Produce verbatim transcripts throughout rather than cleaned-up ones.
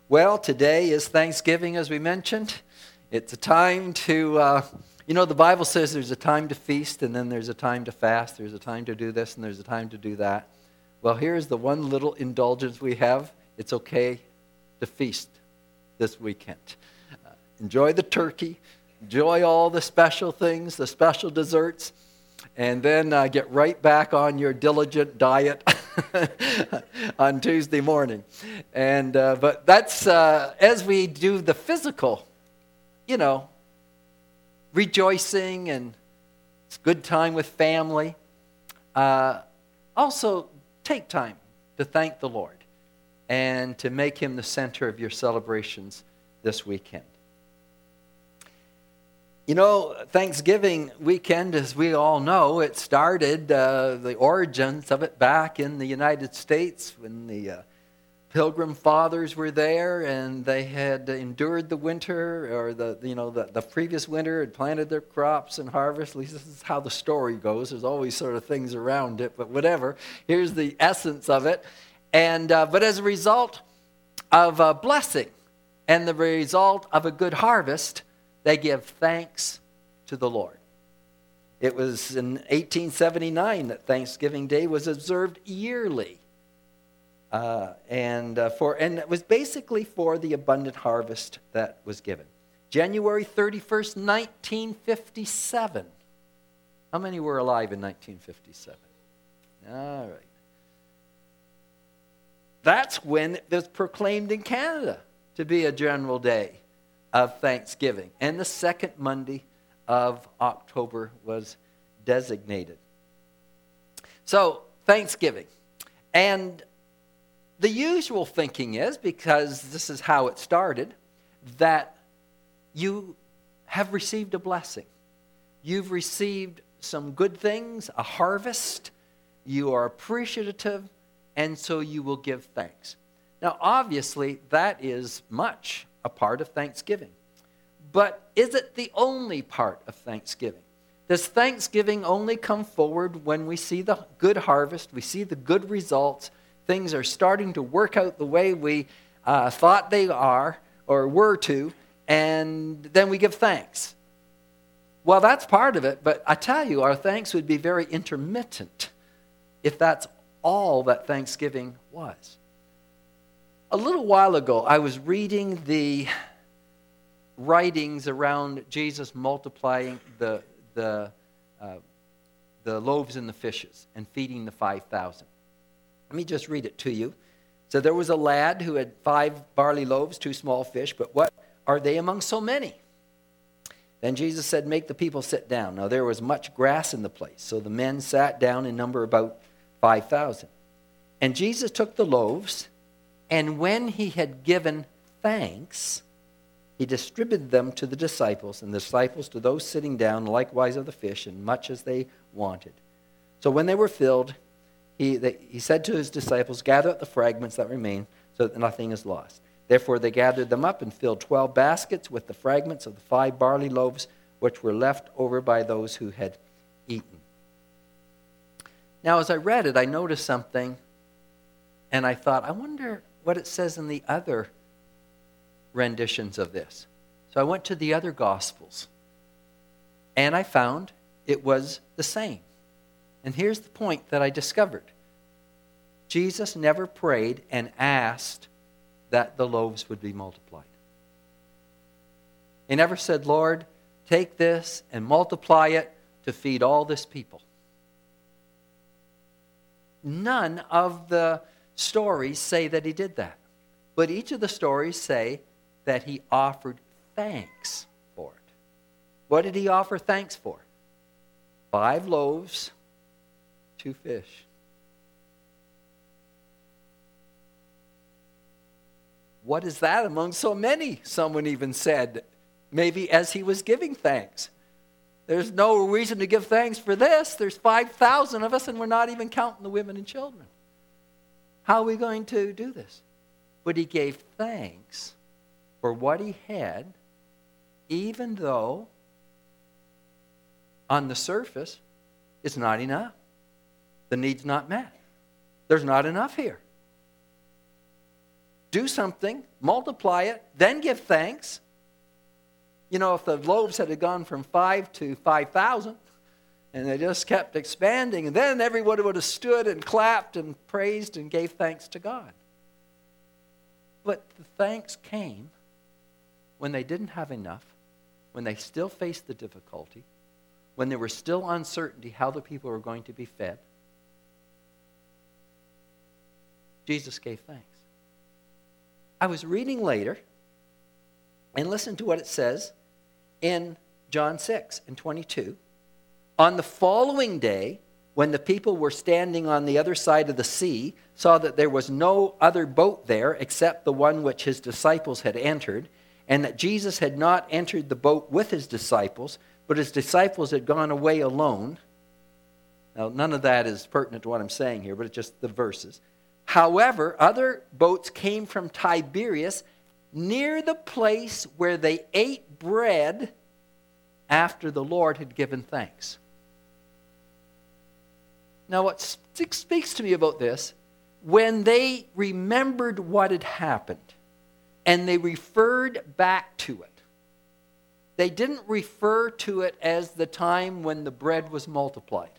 Well, today is Thanksgiving, as we mentioned. It's a time to, uh, you know, the Bible says there's a time to feast, and then there's a time to fast. There's a time to do this, and there's a time to do that. Well, here's the one little indulgence we have. It's okay to feast this weekend. Uh, enjoy the turkey. Enjoy all the special things, the special desserts, and then uh, get right back on your diligent diet on Tuesday morning. And uh, but that's uh, as we do the physical, you know, rejoicing, and it's a good time with family. Uh, also, take time to thank the Lord and to make Him the center of your celebrations this weekend. You know, Thanksgiving weekend, as we all know, it started, uh, the origins of it back in the United States when the uh, Pilgrim Fathers were there and they had endured the winter, or the, you know, the, the previous winter, had planted their crops and harvest. At least this is how the story goes. There's always sort of things around it, but whatever. Here's the essence of it. And uh, but as a result of a blessing and the result of a good harvest, they give thanks to the Lord. It was in eighteen seventy-nine that Thanksgiving Day was observed yearly. Uh, and uh, for and it was basically for the abundant harvest that was given. January thirty-first, nineteen fifty-seven. How many were alive in nineteen fifty-seven? All right. That's when it was proclaimed in Canada to be a general day of Thanksgiving. And the second Monday of October was designated. So, Thanksgiving. And the usual thinking is, because this is how it started, that you have received a blessing. You've received some good things, a harvest. You are appreciative, and so you will give thanks. Now, obviously, that is much a part of Thanksgiving. But is it the only part of Thanksgiving? Does Thanksgiving only come forward when we see the good harvest, we see the good results, things are starting to work out the way we uh, thought they are or were to, and then we give thanks? Well, that's part of it, but I tell you, our thanks would be very intermittent if that's all that Thanksgiving was. A little while ago, I was reading the writings around Jesus multiplying the the uh, the loaves and the fishes and feeding the five thousand. Let me just read it to you. So there was a lad who had five barley loaves, two small fish, but what are they among so many? Then Jesus said, "Make the people sit down." Now there was much grass in the place, so the men sat down in number about five thousand. And Jesus took the loaves, and when he had given thanks, he distributed them to the disciples, and the disciples to those sitting down, likewise of the fish, and much as they wanted. So when they were filled, he, they, he said to his disciples, "Gather up the fragments that remain, so that nothing is lost." Therefore they gathered them up and filled twelve baskets with the fragments of the five barley loaves, which were left over by those who had eaten. Now, as I read it, I noticed something, and I thought, I wonder what it says in the other renditions of this. So I went to the other Gospels, and I found it was the same. And here's the point that I discovered. Jesus never prayed and asked that the loaves would be multiplied. He never said, "Lord, take this and multiply it to feed all this people." None of the stories say that he did that. But each of the stories say that he offered thanks for it. What did he offer thanks for? Five loaves, two fish. What is that among so many? Someone even said, maybe as he was giving thanks. There's no reason to give thanks for this. There's five thousand of us, and we're not even counting the women and children. How are we going to do this? But he gave thanks for what he had, even though on the surface it's not enough. The need's not met. There's not enough here. do something, multiply it, then give thanks. You know, if the loaves had gone from five to five thousand, and they just kept expanding, and then everyone would have stood and clapped and praised and gave thanks to God. But the thanks came when they didn't have enough, when they still faced the difficulty, when there was still uncertainty how the people were going to be fed. Jesus gave thanks. I was reading later, and listen to what it says in John six and twenty-two. On the following day, when the people were standing on the other side of the sea, saw that there was no other boat there except the one which his disciples had entered, and that Jesus had not entered the boat with his disciples, but his disciples had gone away alone. Now, none of that is pertinent to what I'm saying here, but it's just the verses. However, other boats came from Tiberias near the place where they ate bread after the Lord had given thanks. Now, what speaks to me about this, when they remembered what had happened and they referred back to it, they didn't refer to it as the time when the bread was multiplied.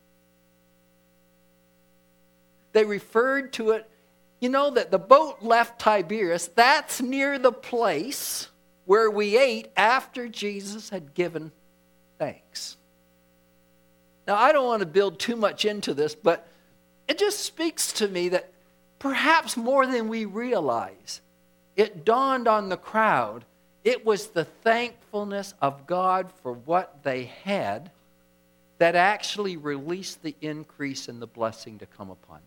They referred to it, you know, that the boat left Tiberias. That's near the place where we ate after Jesus had given thanks. Now, I don't want to build too much into this, but it just speaks to me that perhaps more than we realize, it dawned on the crowd, it was the thankfulness of God for what they had that actually released the increase and the blessing to come upon them.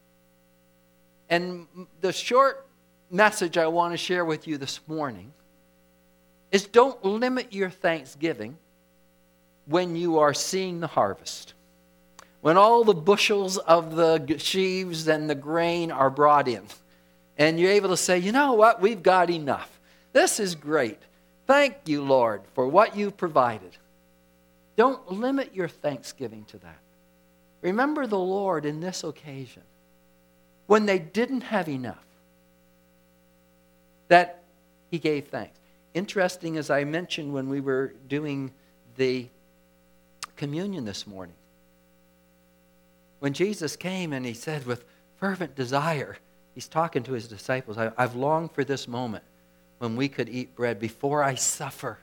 And the short message I want to share with you this morning is don't limit your thanksgiving when you are seeing the harvest. When all the bushels of the sheaves and the grain are brought in. And you're able to say, you know what, we've got enough. This is great. Thank you, Lord, for what you've provided. Don't limit your thanksgiving to that. Remember the Lord in this occasion, when they didn't have enough, that he gave thanks. Interesting, as I mentioned when we were doing the communion this morning, when Jesus came and he said with fervent desire, he's talking to his disciples, I, I've longed for this moment when we could eat bread before I suffer.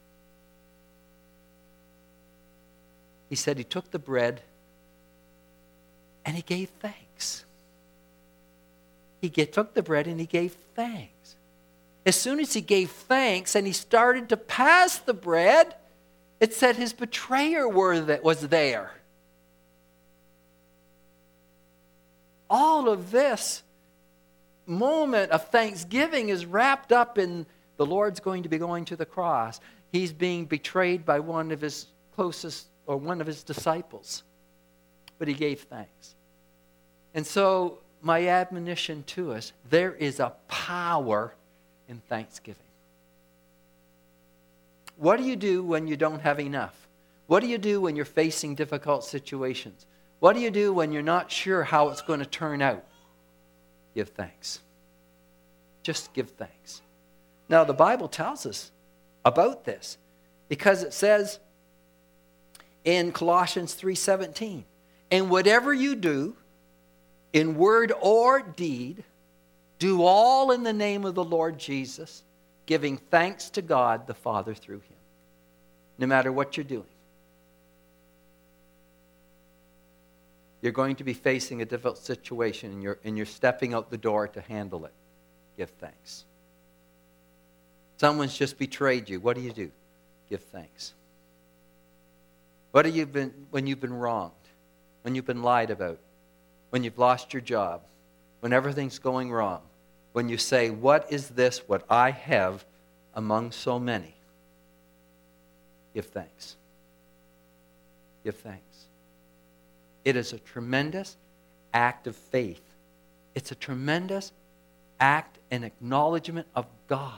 He said he took the bread and he gave thanks. He get, took the bread and he gave thanks. As soon as he gave thanks and he started to pass the bread, it said his betrayer were that was there. All of this moment of thanksgiving is wrapped up in the Lord's going to be going to the cross. He's being betrayed by one of his closest or one of his disciples. But he gave thanks. And so my admonition to us, there is a power in thanksgiving. What do you do when you don't have enough? What do you do when you're facing difficult situations? What do you do when you're not sure how it's going to turn out? Give thanks. Just give thanks. Now, the Bible tells us about this because it says in Colossians three seventeen, and whatever you do, in word or deed, do all in the name of the Lord Jesus, giving thanks to God the Father through him. No matter what you're doing. You're going to be facing a difficult situation and you're, and you're stepping out the door to handle it. Give thanks. Someone's just betrayed you. What do you do? Give thanks. What have you been when you've been wronged? When you've been lied about? When you've lost your job? When everything's going wrong? When you say, what is this, what I have among so many? Give thanks. Give thanks. It is a tremendous act of faith. It's a tremendous act and acknowledgement of God.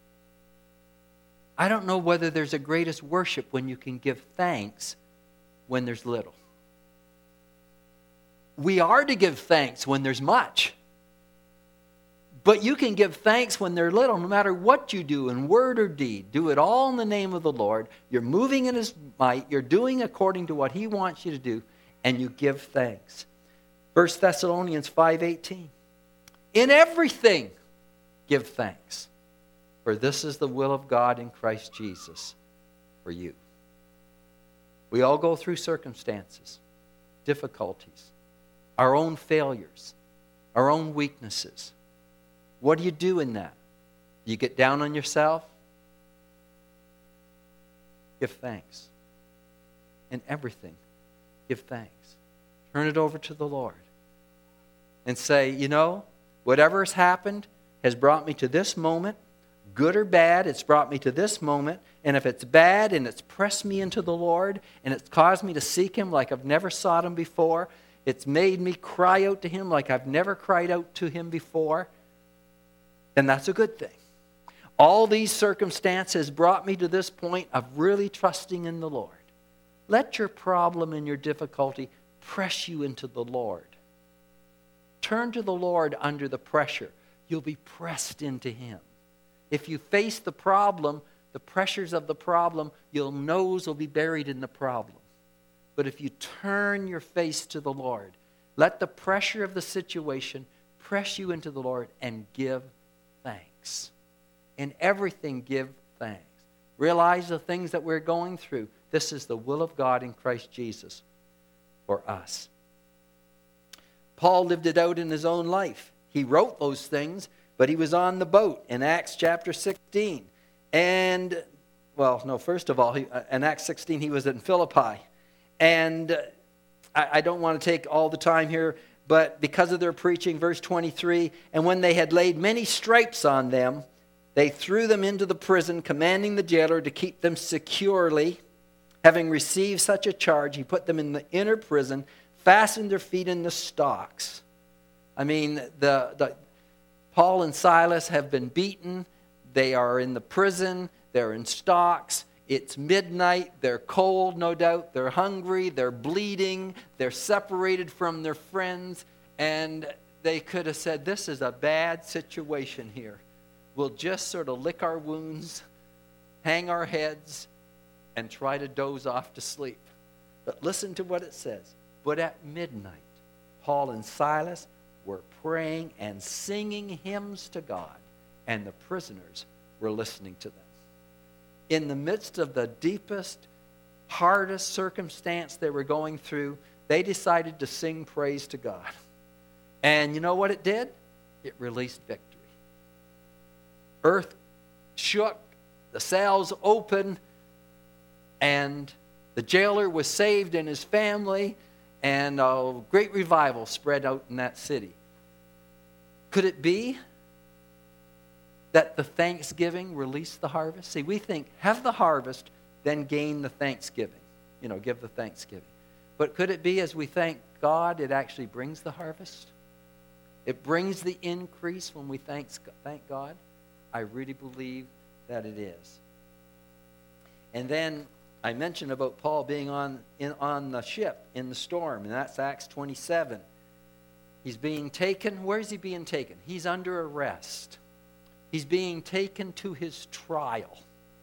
I don't know whether there's a greatest worship when you can give thanks when there's little. We are to give thanks when there's much. But you can give thanks when they're little, no matter what you do in word or deed. Do it all in the name of the Lord. You're moving in His might. You're doing according to what He wants you to do, and you give thanks. First Thessalonians five eighteen. In everything, give thanks, for this is the will of God in Christ Jesus for you. We all go through circumstances, difficulties, our own failures, our own weaknesses. What do you do in that? You get down on yourself? Give thanks. In everything, give thanks. Turn it over to the Lord. And say, you know, whatever has happened has brought me to this moment. Good or bad, it's brought me to this moment. And if it's bad and it's pressed me into the Lord and it's caused me to seek Him like I've never sought Him before, it's made me cry out to Him like I've never cried out to Him before, then that's a good thing. All these circumstances brought me to this point of really trusting in the Lord. Let your problem and your difficulty press you into the Lord. Turn to the Lord under the pressure. You'll be pressed into Him. If you face the problem, the pressures of the problem, your nose will be buried in the problem. But if you turn your face to the Lord, let the pressure of the situation press you into the Lord and give thanks. In everything, give thanks. Realize the things that we're going through. This is the will of God in Christ Jesus for us. Paul lived it out in his own life. He wrote those things, but he was on the boat in Acts chapter sixteen. And, well, no, first of all, he, in Acts sixteen, he was in Philippi. And uh, I, I don't want to take all the time here, but because of their preaching, verse twenty-three, and when they had laid many stripes on them, they threw them into the prison, commanding the jailer to keep them securely. Having received such a charge, he put them in the inner prison, fastened their feet in the stocks. I mean, the, the Paul and Silas have been beaten. They are in the prison. They're in stocks. It's midnight. They're cold, no doubt. They're hungry. They're bleeding. They're separated from their friends. And they could have said, this is a bad situation here. We'll just sort of lick our wounds, hang our heads, and try to doze off to sleep. But listen to what it says. But at midnight, Paul and Silas were praying and singing hymns to God, and the prisoners were listening to them. In the midst of the deepest, hardest circumstance they were going through, they decided to sing praise to God. And you know what it did? It released victory. Earth shook, the cells opened, and the jailer was saved and his family, and a great revival spread out in that city. Could it be that the thanksgiving released the harvest? See, we think, have the harvest, then gain the thanksgiving. You know, give the thanksgiving. But could it be as we thank God, it actually brings the harvest? It brings the increase when we thank, thank God? I really believe that it is. And then I mentioned about Paul being on, in, on the ship in the storm, and that's Acts twenty-seven. He's being taken. Where is he being taken? He's under arrest. He's being taken to his trial.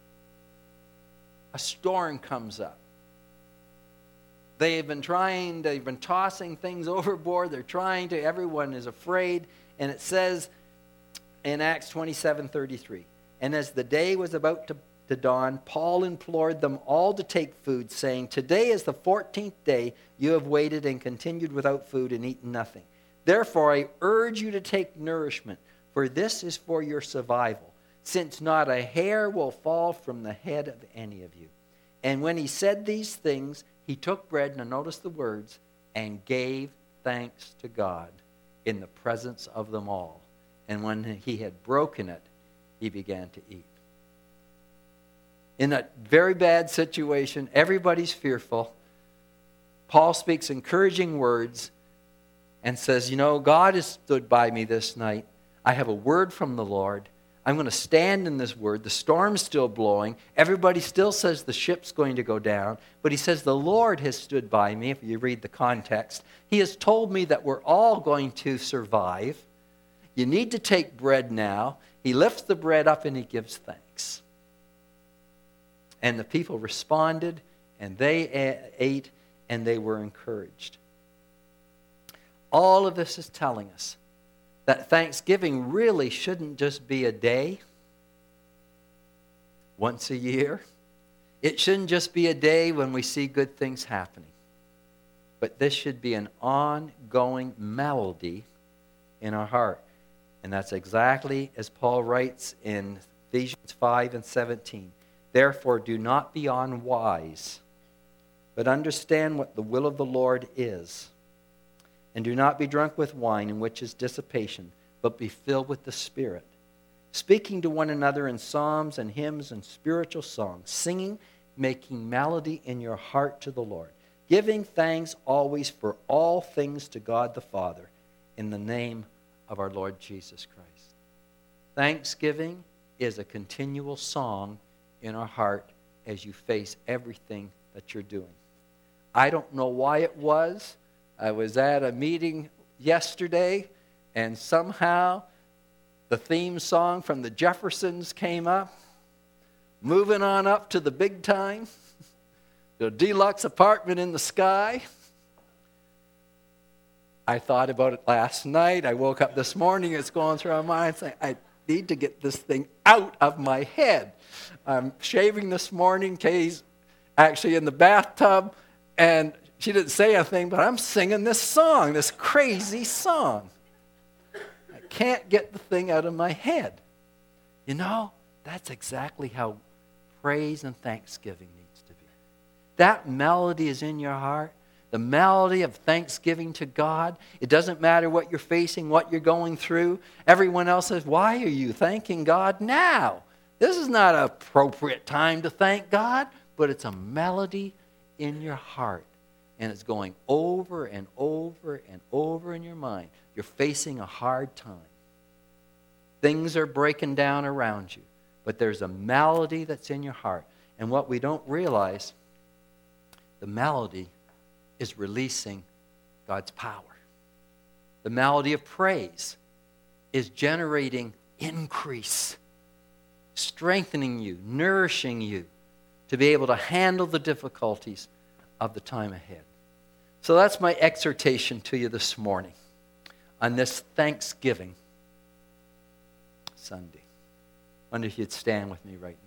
A storm comes up. They've been trying, they've been tossing things overboard. They're trying to, everyone is afraid. And it says in Acts twenty-seven thirty-three, and as the day was about to, to dawn, Paul implored them all to take food, saying, today is the fourteenth day you have waited and continued without food and eaten nothing. Therefore I urge you to take nourishment, for this is for your survival, since not a hair will fall from the head of any of you. And when he said these things, he took bread, now notice the words, and gave thanks to God in the presence of them all. And when he had broken it, he began to eat. In a very bad situation, everybody's fearful. Paul speaks encouraging words and says, you know, God has stood by me this night. I have a word from the Lord. I'm going to stand in this word. The storm's still blowing. Everybody still says the ship's going to go down. But he says the Lord has stood by me, if you read the context. He has told me that we're all going to survive. You need to take bread now. He lifts the bread up and he gives thanks. And the people responded, and they ate, and they were encouraged. All of this is telling us that Thanksgiving really shouldn't just be a day, once a year. It shouldn't just be a day when we see good things happening. But this should be an ongoing melody in our heart. And that's exactly as Paul writes in Ephesians five and seventeen. Therefore, do not be unwise, but understand what the will of the Lord is. And do not be drunk with wine, in which is dissipation, but be filled with the Spirit, speaking to one another in psalms and hymns and spiritual songs, singing, making melody in your heart to the Lord, giving thanks always for all things to God the Father, in the name of our Lord Jesus Christ. Thanksgiving is a continual song in our heart as you face everything that you're doing. I don't know why it was. I was at a meeting yesterday, and somehow the theme song from the Jeffersons came up. Moving on up to the big time, the deluxe apartment in the sky. I thought about it last night. I woke up this morning, it's going through my mind, saying, I need to get this thing out of my head. I'm shaving this morning. Kay's actually in the bathtub, and she didn't say anything, but I'm singing this song, this crazy song. I can't get the thing out of my head. You know, that's exactly how praise and thanksgiving needs to be. That melody is in your heart. The melody of thanksgiving to God. It doesn't matter what you're facing, what you're going through. Everyone else says, why are you thanking God now? This is not an appropriate time to thank God, but it's a melody in your heart. And it's going over and over and over in your mind. You're facing a hard time. Things are breaking down around you. But there's a melody that's in your heart. And what we don't realize, the melody is releasing God's power. The melody of praise is generating increase, strengthening you, nourishing you to be able to handle the difficulties of the time ahead. So that's my exhortation to you this morning on this Thanksgiving Sunday. I wonder if you'd stand with me right now.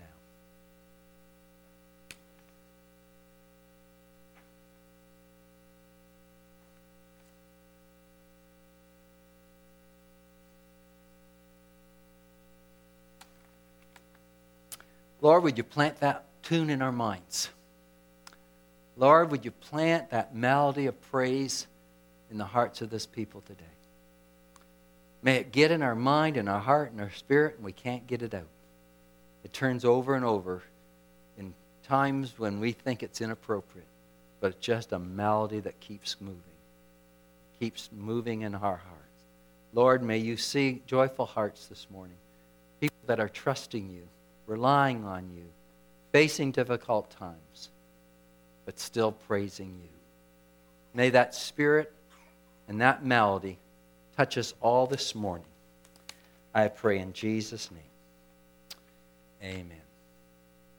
Lord, would you plant that tune in our minds? Lord, would you plant that melody of praise in the hearts of this people today? May it get in our mind and our heart and our spirit, and we can't get it out. It turns over and over in times when we think it's inappropriate, but it's just a melody that keeps moving, keeps moving in our hearts. Lord, may you see joyful hearts this morning, people that are trusting you, relying on you, facing difficult times, but still praising you. May that spirit and that melody touch us all this morning. I pray in Jesus' name. Amen.